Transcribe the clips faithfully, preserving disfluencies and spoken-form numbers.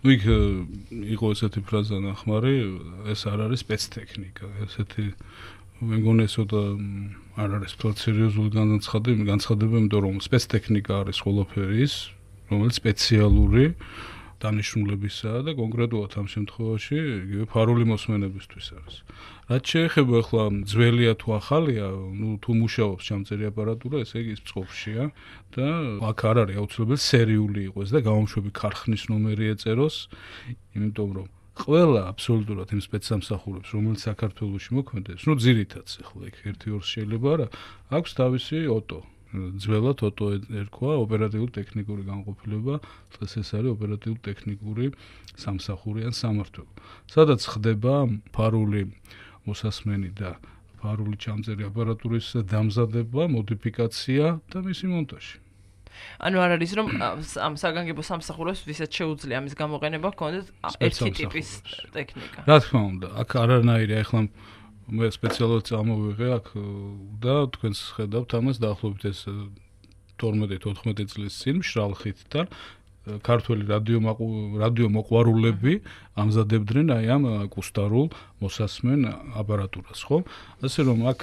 ну იქ იყო ესეთი ფრაზა ნახმარი, ეს არ არის სპეცტექნიკა, ესეთი მე მგონი ესოდა არ არის თორე სერიოზული განცხადება, განცხადება, იმიტომ რომ სპეცტექნიკა არის ყველაფერი ის, რომელიც სპეციალური დანიშნულებისაა და კონკრეტულად ამ შემთხვევაში იგივე ფარული მოსმენებისთვის არის. რაც შეეხება ახლა ძველია თუ ახალია, ну თუ მუშაობს ჩამწერი აპარატურა, ესე იგი ის წყობშია და აქ არ არის აუცილებელი სერიული იყოს და გამოშვები ქარხნის ნომერი ეწეროს, იმიტომ რომ ყველა აბსოლუტურად იმ სპეცსამსახურებს, რომელიც საქართველოში მოქმედებს, ну ძირითადად ახლა იქ ერთი ორს შეიძლება არა, აქვს თავისი ოტო. ძველად ოტო ერქვა ოპერატიულ-ტექნიკური განყოფილება, დღეს ეს არის ოპერატიულ-ტექნიკური სამსახური ან სამმართველო. სადაც ხდება ფარული მოსასმენი და ფარული ჩამწერი აპარატურის დამზადება, მოდიფიკაცია და მისი მონტაჟი. ანუ არ არის რომ ამ საგანგებო სამსახურებს ვისაც შეუძლია ამის გამოყენება ჰქონდეთ ერთი ტიპის ტექნიკა. რა თქმა უნდა, აქ არანაირი ახლა მე სპეციალურად წამოვიღე აქ და თქვენს ხედავთ ამას დაახლოებით ეს თორმეტი თოთხმეტი წლის წინ მშრალხითთან ქართველი რადიო რადიო მოყვარულები ამზადებდნენ აი ამ აკუსტარულ მოსასმენ აპარატურას, ხო? ასე რომ აქ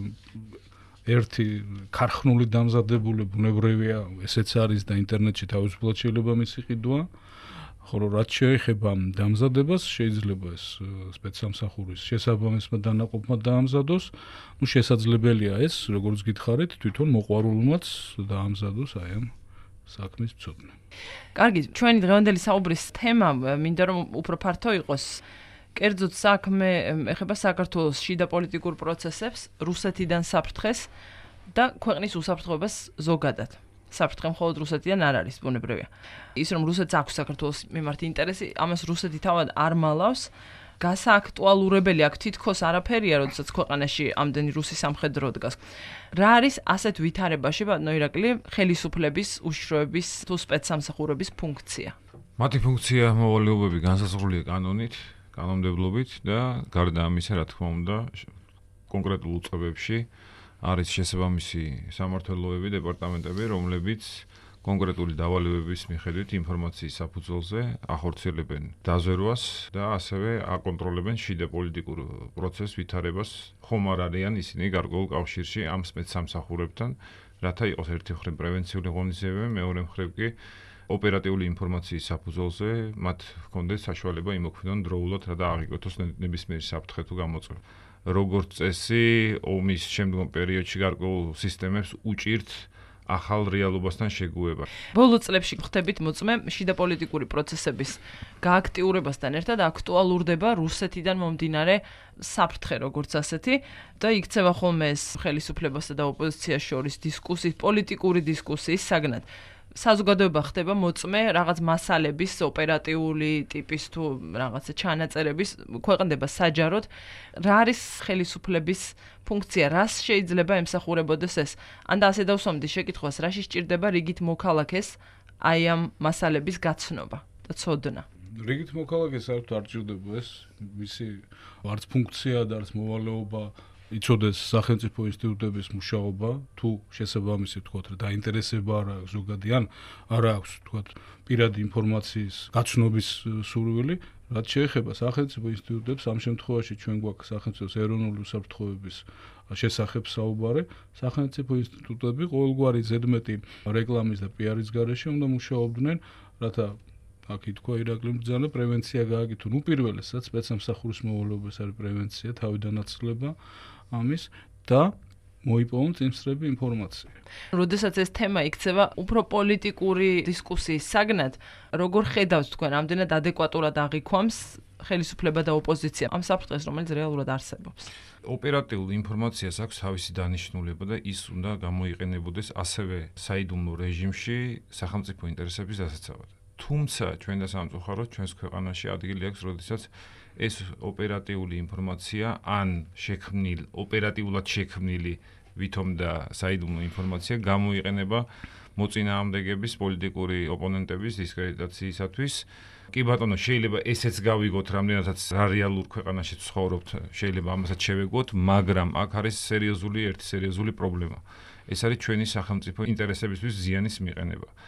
ერთი ქარხნული დამზადებული ბუნებრივია, ესეც არის და ინტერნეტში თავისუფლად შეიძლება მისი ყიდვა. ხოლო რაც შეეხება დამზადებას, შეიძლება ეს სპეცსამსახურის შესაბამისმა დანაყოფმა დაამზადოს. ну შესაძლებელია ეს, როგორც გითხარით, თვითონ მოყვარულმაც დაამზადოს აი ამ საქმის მცოდნე. კარგი, ჩვენი დღევანდელი საუბრის თემა მინდა რომ უფრო ფართო იყოს. კერძოდ საქმე ეხება საქართველოს შიდა პოლიტიკურ პროცესებს, რუსეთიდან საფრთხეს და ქვეყნის უსაფრთხოებას ზოგადად. საფრთხე მხოლოდ რუსეთიდან არ არის, ბუნებრივია. ის რომ რუსეთს აქვს საქართველოს მიმართ ინტერესი, ამას რუსეთი თავად არ მალავს. გასააქტუალურებელი აქ თითქოს არაფერია, როდესაც ქვეყანაში ამდენი რუსი სამხედრო დგას. რა არის ასეთ ვითარებაში, ბატონო ირაკლი, ხელისუფლების, უშიშროების თუ სპეცსამსახურების ფუნქცია? მათი ფუნქცია მოვალეობები განსაზღვრულია კანონით, კანონმდებლობით და გარდა ამისა, რა თქმა უნდა, კონკრეტულ უწყებებში არის შესაბამისი სამმართველოები, დეპარტამენტები, რომლებიც კონკრეტული დავალებების მიხედვით ინფორმაციის საფუძველზე ახორციელებენ დაზვერვას და ასევე აკონტროლებენ შიდა პოლიტიკურ პროცესს ვითარებას. ხომ არ არიან ისინი გარკვეულ კავშირში ამ სპეცსამსახურებთან, რათა იყოს ერთი მხრივ პრევენციული ღონისძიებები, მეორე მხრივ კი ოპერატიული ინფორმაციის საფუძველზე მათ ჰქონდეს საშუალება იმოქმედონ დროულად რა და აღიკვეთოს ნებისმიერი საფრთხე თუ გამოწვევა. როგორც წესი, ომის შემდგომ პერიოდში გარკვეულ სისტემებს უჭირთ ახალ რეალობასთან შეგუება. ბოლო წლებში ხდებით მოწმე შიდა პოლიტიკური პროცესების გააქტიურებასთან ერთად აქტუალურდება რუსეთიდან მომდინარე საფრთხე როგორც ასეთი და იქცევა ხოლმე ეს ხელისუფლებასა და ოპოზიციას შორის დისკუსიის, პოლიტიკური დისკუსიის საგნად. საზოგადოება ხდება მოწმე რაღაც მასალების ოპერატიული ტიპის თუ რაღაცა ჩანაწერების ქვეყნდება საჯაროდ. რა არის ხელისუფლების ფუნქცია, რას შეიძლება ემსახურებოდეს ეს? ან და ასე დავსვამდი შეკითხვას, რაში სჭირდება რიგით მოქალაქეს აი ამ მასალების გაცნობა და ცოდნა? რიგით მოქალაქეს საერთოდ არ სჭირდება ეს, მისი არც ფუნქცია და არც მოვალეობა იცოდეს სახელმწიფო ინსტიტუტების მუშაობა, თუ შესაბამისი თქვათ რა დაინტერესება არ აქვს ზოგადი ან არ აქვს თქვათ პირადი ინფორმაციის გაცნობის სურვილი, რაც შეეხება სახელმწიფო ინსტიტუტებს, ამ შემთხვევაში ჩვენ გვაქვს სახელმწიფოს ეროვნული უსაფრთხოების შესახებ საუბარი, სახელმწიფო ინსტიტუტები ყოველგვარი ზედმეტი რეკლამის და პიარის გარეშე უნდა მუშაობდნენ, რათა აქ ითქვა ირაკლიმ ბრძანა პრევენცია გააკეთონ. უპირველესად სპეცსამსახურის მოვალეობას არის პრევენცია, თავიდანაცვლება ამის და მოიპოვონ წინსწრები ინფორმაცია. როდესაც ეს თემა იქცევა უფრო პოლიტიკური დისკუსიის საგნად, როგორ ხედავთ თქვენ, ამდენად ადეკვატურად აღიქვამს ხელისუფლება და ოპოზიცია ამ საფრთხეს, რომელიც რეალურად არსებობს? ოპერატიულ ინფორმაციას აქვს თავისი დანიშნულება და ის უნდა გამოიყენებოდეს ასევე საიდუმლო რეჟიმში სახელმწიფო ინტერესების დასაცავად. თუმცა ჩვენ და სამწუხაროდ ჩვენს ქვეყანაში ადგილი აქვს, როდესაც ეს ოპერატიული ინფორმაცია ან შექმნილ, ოპერატიულად შექმნილი ვითომ და საიდუმლო ინფორმაცია გამოიყენება მოწინააღმდეგების პოლიტიკური ოპონენტების დისკრედიტაციისათვის. კი ბატონო, შეიძლება ესეც გავიგოთ, რამდენადაც რა რეალურ ქვეყანაში ცხოვრობთ, შეიძლება ამასაც შევეგოთ, მაგრამ აქ არის სერიოზული, ერთი სერიოზული პრობლემა. ეს არის ჩვენი სახელმწიფო ინტერესებისთვის ზიანის მიყენება.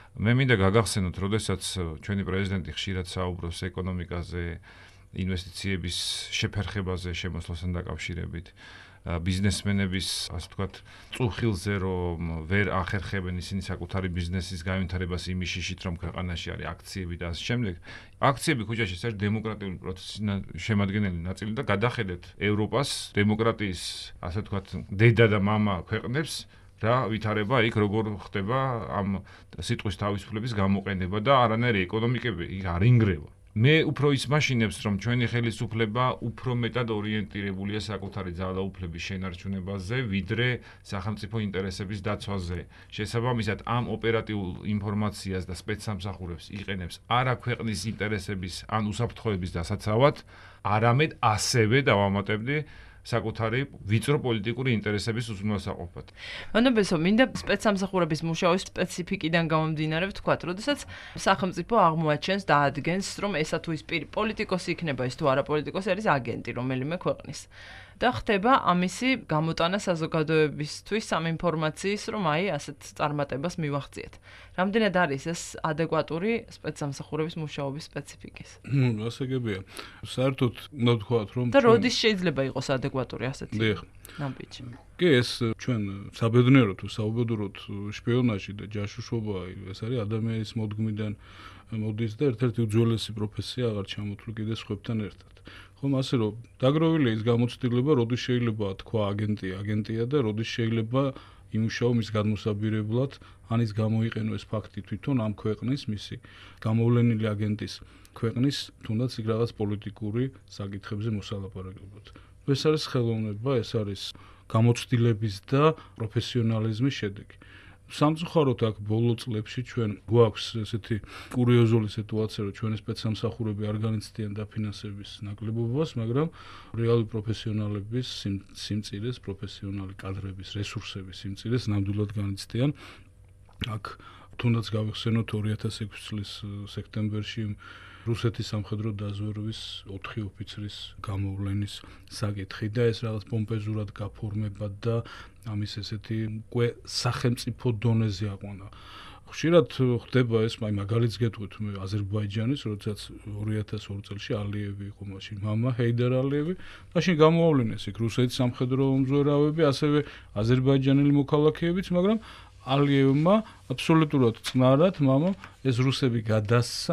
მე მინდა გაგახსენოთ, როდესაც ჩვენი პრეზიდენტი ხშირად საუბრობს ეკონომიკაზე, ინვესტიციების შეფერხებაზე, შემოსვლასთან დაკავშირებით, ბიზნესმენების, ასე ვთქვათ, წუხილზე რომ ვერ ახერხებენ ისინი საკუთარი ბიზნესის განვითარებას იმის შიშით, რომ ქვეყანაში არის აქციები და ასე შემდეგ. აქციები ქუჩაში ეს არის დემოკრატიული პროცესის შემადგენელი ნაწილი და გადახედეთ ევროპას, დემოკრატიის, ასე ვთქვათ, დედა და მამა ქვეყნებს რა ვითარება იქ როგორ ხდება ამ სიტყვის თავისუფლების გამოყენება და არანაირი ეკონომიკები იქ არ ინგრევა. მე უფრო ის მაშინებს რომ ჩვენი ხელისუფლება უფრო მეტად ორიენტირებულია საკუთარი ძალაუფლების შენარჩუნებაზე, ვიდრე სახელმწიფო ინტერესების დაცვაზე. შესაბამისად, ამ ოპერატიულ ინფორმაციას და სპეცსამსახურებს იყენებს არა ქვეყნის ინტერესების ან უსაფრთხოების დასაცავად, არამედ ასევე დავამატებდი საკუთარი ვიწრო პოლიტიკური ინტერესების უზრუნველსაყოფად. მანებესო, მინდა სპეცსამსახურების მუშაობის სპეციფიკიდან გამომდინარე ვთქვათ, როდესაც სახელმწიფო აღმოაჩენს და ადგენს, რომ ესა თუ ის პირი პოლიტიკოსი იქნება, ის თუ არა პოლიტიკოსი არის აგენტი რომელიმე ქვეყნის. და ხდება ამისი გამოტანა საზოგადოებისთვის ამ ინფორმაციის, რომ აი ასეთ წარმატებას მივახციეთ. რამდენად არის ეს ადეკვატური სპეცსამსახურების მუშაობის სპეციფიკის? ნუ, ასე გებია. საერთოდ უნდა ვთქვათ, რომ და როდის შეიძლება იყოს ადეკვატური ასეთი? დიახ. ნაბიჯი. კი, ეს ჩვენ საბედნიეროდ თუ საუბედუროთ შპიონაჟი და ჯაშუშობა, ეს არის ადამიანის მოდგმიდან მოდის და ერთ-ერთი უძველესი პროფესია აღარ ჩამოთვლი კიდე სხვებთან ერთად. ხომ ასე რომ დაგროვილია ის გამოცდილება, როდის შეიძლება თქვა აგენტი აგენტია და როდის შეიძლება იმუშაო მის გადმოსაბირებლად, ან ის გამოიყენო ეს ფაქტი თვითონ ამ ქვეყნის მისი გამოვლენილი აგენტის ქვეყნის თუნდაც იქ რაღაც პოლიტიკური საკითხებზე მოსალაპარაკებლად. ეს არის ხელოვნება, ეს არის გამოცდილების და პროფესიონალიზმის შედეგი. სამწუხაროდ აქ ბოლო წლებში ჩვენ გვაქვს ესეთი კურიოზული სიტუაცია, რომ ჩვენი სპეცსამსახურები არ განიცდიან დაფინანსების ნაკლებობას, მაგრამ რეალური პროფესიონალების სიმწირეს, პროფესიონალი კადრების რესურსების სიმწირეს ნამდვილად განიცდიან. აქ თუნდაც გავიხსენოთ ორი ათას ექვსი წლის სექტემბერში რუსეთის სამხედრო დაზვერვის ოთხი ოფიცრის გამოვლენის საკითხი და ეს რაღაც პომპეზურად გაფორმება და ამის ესეთი უკვე სახელმწიფო დონეზე აყვანა. ხშირად ხდება ეს, აი მაგალითს გეტყვით მე აზერბაიჯანის, როდესაც ორი ათას ორი წელში ალიევი იყო მაშინ მამა ჰეიდარ ალიევი, მაშინ გამოავლინეს იქ რუსეთის სამხედრო მზვერავები, ასევე აზერბაიჯანელი მოქალაქეებიც, მაგრამ ალიევმა აბსოლუტურად წნარად მამამ ეს რუსები გადასცა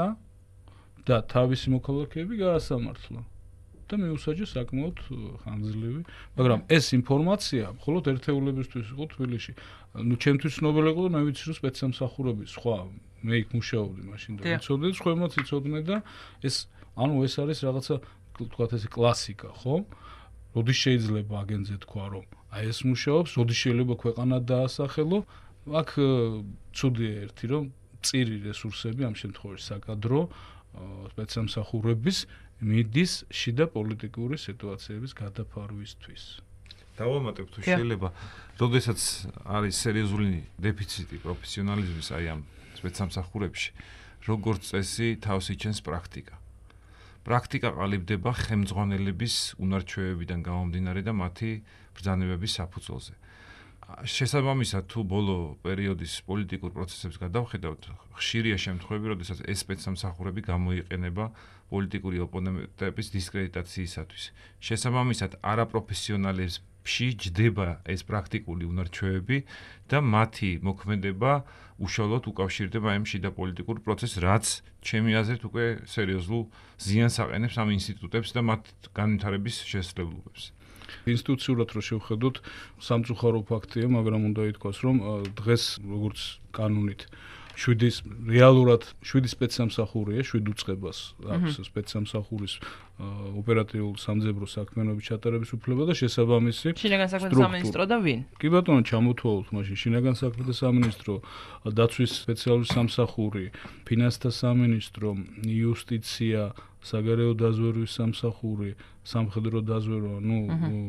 და თავისი მოქალაქეები გაასამართლა და მიუსაჯა საკმაოდ ხანგრძლივი, მაგრამ ეს ინფორმაცია მხოლოდ ერთეულებისთვის იყო თბილისში. ნუ ჩემთვის ცნობილი იყო და მე ვიცი რომ სპეცსამსახურები სხვა მე იქ მუშაობდი მაშინ და ვიცოდი, სხვებმაც იცოდნენ და ეს ანუ ეს არის რაღაცა თქვათ ესე კლასიკა, ხო? როდის შეიძლება აგენტზე თქვა რომ აი ეს მუშაობს, როდის შეიძლება ქვეყანა დაასახელო? აქ ცუდია ერთი რომ წირი რესურსები ამ შემთხვევაში საკადრო სპეცსამსახურების მიდის შიდა პოლიტიკური სიტუაციების გადაფარვისთვის. დავამატებ თუ შეიძლება, როდესაც არის სერიოზული დეფიციტი პროფესიონალიზმის აი ამ სპეცსამსახურებში, როგორც წესი თავს იჩენს პრაქტიკა. პრაქტიკა ყალიბდება ხელმძღვანელების უნარჩვევებიდან გამომდინარე და მათი ბრძანებების საფუძველზე. შესაბამისად თუ ბოლო პერიოდის პოლიტიკურ პროცესებს გადავხედავთ, ხშირია შემთხვევები, როდესაც ეს სპეცსამსახურები გამოიყენება პოლიტიკური ოპონენტების დისკრედიტაციისათვის. შესაბამისად, არაპროფესიონალებში ჯდება ეს პრაქტიკული უნარჩვევები და მათი მოქმედება უშუალოდ უკავშირდება ამ შიდა პოლიტიკურ პროცესს, რაც ჩემი აზრით უკვე სერიოზულ ზიანს აყენებს ამ ინსტიტუტებს და მათ განვითარების შესაძლებლობებს. ინსტიტუციურად რო შევხედოთ, სამწუხარო ფაქტია, მაგრამ უნდა ითქვას, რომ დღეს როგორც კანონით შვიდი რეალურად შვიდი სპეცსამსახურია, შვიდ უწყებას აქვს სპეცსამსახურის ოპერატიულ სამძებრო საქმიანობის ჩატარების უფლება და შესაბამისი შინაგან საქმეთა სამინისტრო და ვინ? კი ბატონო, ჩამოთვალოთ მაშინ შინაგან საქმეთა სამინისტრო, დაცვის სპეციალური სამსახური, ფინანსთა სამინისტრო, იუსტიცია, საგარეო დაზვერვის სამსახური, სამხედრო დაზვერვა, ნუ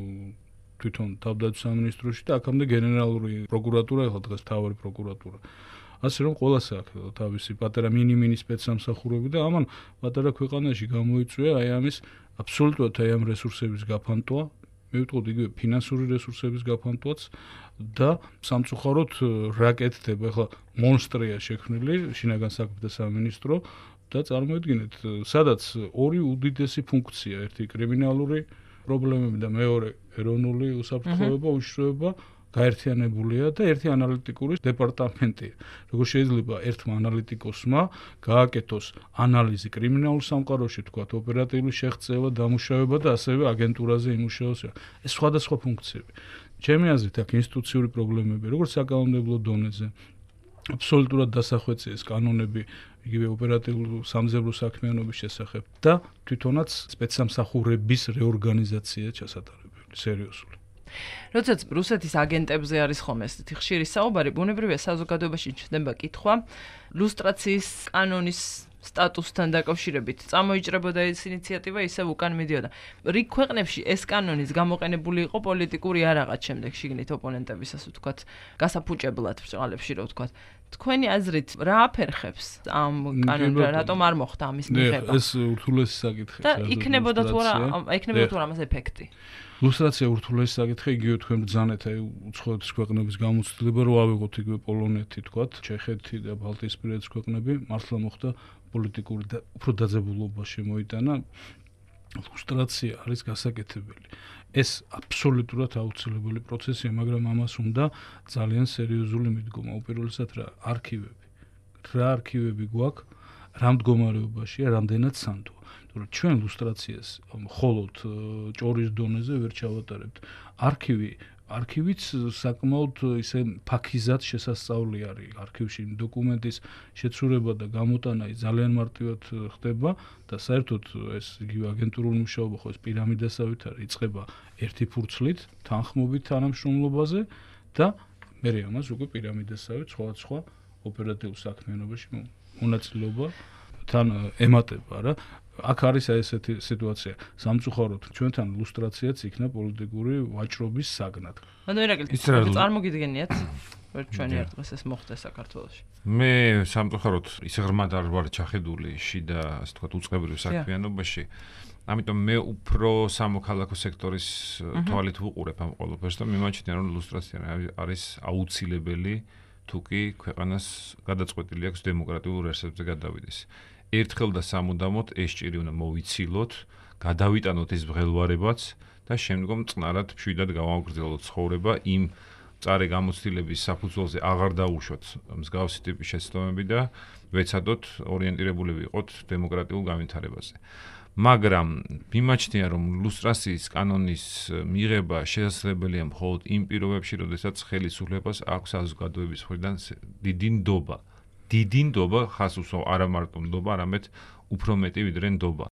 თვითონ თავდაცვის სამინისტროში და აქამდე გენერალური პროკურატურა, ახლა დღეს მთავარი პროკურატურა. ასე რომ ყველას აქვს თავისი პატარა მინიმინი სპეცსამსახურები და ამან პატარა ქვეყანაში გამოიწვია აი ამის აბსოლუტურად აი ამ რესურსების გაფანტვა მივიტყოთ იგივე ფინანსური რესურსების გაფანტვაც და სამწუხაროდ რა კეთდება, ახლა მონსტრია შექმნილი შინაგან საქმეთა სამინისტრო და წარმოიდგინეთ, სადაც ორი უდიდესი ფუნქცია, ერთი კრიმინალური პრობლემები და მეორე ეროვნული უსაფრთხოება, უშიშროება გაერთიანებულია და ერთი ანალიტიკური დეპარტამენტია. Როგორ შეიძლება ერთმა ანალიტიკოსმა გააკეთოს ანალიზი კრიმინალურ სამყაროში, თქვათ, ოპერატიული შეღწევა, დამუშავება და ასევე აგენტურაზე იმუშაოს. ეს სხვადასხვა ფუნქციები. ჩემი აზრით, აქ ინსტიტუციური პრობლემები, როგორც საკანონმდებლო დონეზე, აბსოლუტურად დასახვეწიეს კანონები იგივე ოპერატიული სამძებრო საქმიანობის შესახებ და თვითონაც სპეცსამსახურების რეორგანიზაცია ჩასატარებელი, სერიოზული. როდესაც რუსეთის აგენტებზე არის ხომ ეს ხშირი საუბარი, ბუნებრივია საზოგადოებაში ჩნდება კითხვა ლუსტრაციის კანონის სტატუსთან დაკავშირებით. Წამოიჭრებოდა ეს ინიციატივა, ისევ უკან მიდიოდა. რიგ ქვეყნებში ეს კანონის გამოყენებული იყო პოლიტიკური არაღაც შემდეგ შიგნით ოპონენტებისას ვთქვათ, გასაფუჭებლად ბრწყალებში რო ვთქვათ. თქვენი აზრით რა აფერხებს ამ კანონს, რატომ არ მოხდა ამის მიღება? ეს ურთულესი საკითხია. და იქნებოდა თუ არა, იქნებოდა თუ არა ამას ეფექტი. ლუსტრაცია ურთულესი საკითხია, იგივე თქვენ ბრძანეთ აი უცხოეთის ქვეყნების გამოცდილება, რომ ავიღოთ იგივე პოლონეთი, თქვათ, ჩეხეთი და ბალტიისპირეთის ქვეყნები, მართლა მოხდა პოლიტიკური და უფრო დაძაბულობა შემოიტანა. ლუსტრაცია არის გასაკეთებელი. ეს აბსოლუტურად აუცილებელი პროცესია, მაგრამ ამას უნდა ძალიან სერიოზული მიდგომა. უპირველესად რა არქივები. რა არქივები გვაქვს, რა მდგომარეობაშია, რამდენად სანდოა. თორემ ჩვენ ლუსტრაციას მხოლოდ ჭორის დონეზე ვერ ჩავატარებთ. არქივი არქივიც საკმაოდ ისე ფაქიზად შესასწავლი არის. არქივში დოკუმენტის შეცურება და გამოტანა ძალიან მარტივად ხდება და საერთოდ ეს იგივე აგენტურული მუშაობა ხო ეს პირამიდასავით არის. იწყება ერთი ფურცლით, თანხმობით თანამშრომლობაზე და მე ამას უკვე პირამიდასავით სხვადასხვა ოპერატიულ საქმიანობაში მონაწილეობა თან ემატება რა. აქ არის აი ესეთი სიტუაცია. სამწუხაროდ ჩვენთან ლუსტრაციაც იქნა პოლიტიკური ვაჭრობის საგნად. ანუ ერაგელ წარმოგიდგენიათ ვერ ჩვენი ერთ დღეს ეს მოხდა საქართველოში. მე სამწუხაროდ ისე ღრმად არ ვარ ჩახედული შიდა, ასე ვთქვათ, უწყებრივ საქმიანობაში. ამიტომ მე უფრო სამოქალაქო სექტორის თვალით ვუყურებ ამ ყველაფერს და მიმაჩნია რომ ლუსტრაცია არის აუცილებელი თუ კი ქვეყანას გადაწყვეტილი აქვს დემოკრატიულ რესურსებზე გადავიდეს. ერთხელ და სამუდამოდ ეს ჭირი უნდა მოვიცილოთ, გადავიტანოთ ეს მღელვარებაც და შემდგომ წყნარად მშვიდად გავაგრძელოთ ცხოვრება იმ მწარე გამოცდილების საფუძველზე აღარ დაუშვოთ მსგავსი ტიპის შეცდომები და ვეცადოთ ორიენტირებული ვიყოთ დემოკრატიულ განვითარებაზე. მაგრამ მიმაჩნია რომ ლუსტრაციის კანონის მიღება შესაძლებელია მხოლოდ იმ პირობებში, როდესაც ხელისუფლებას აქვს საზოგადოების მხრიდან დიდი ნდობა. დიდი ნდობა ხას უსვამს არა მარტო ნდობა, არამედ უფრო მეტი ვიდრე ნდობა.